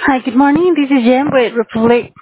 Hi, good morning. This is Jem with Republic.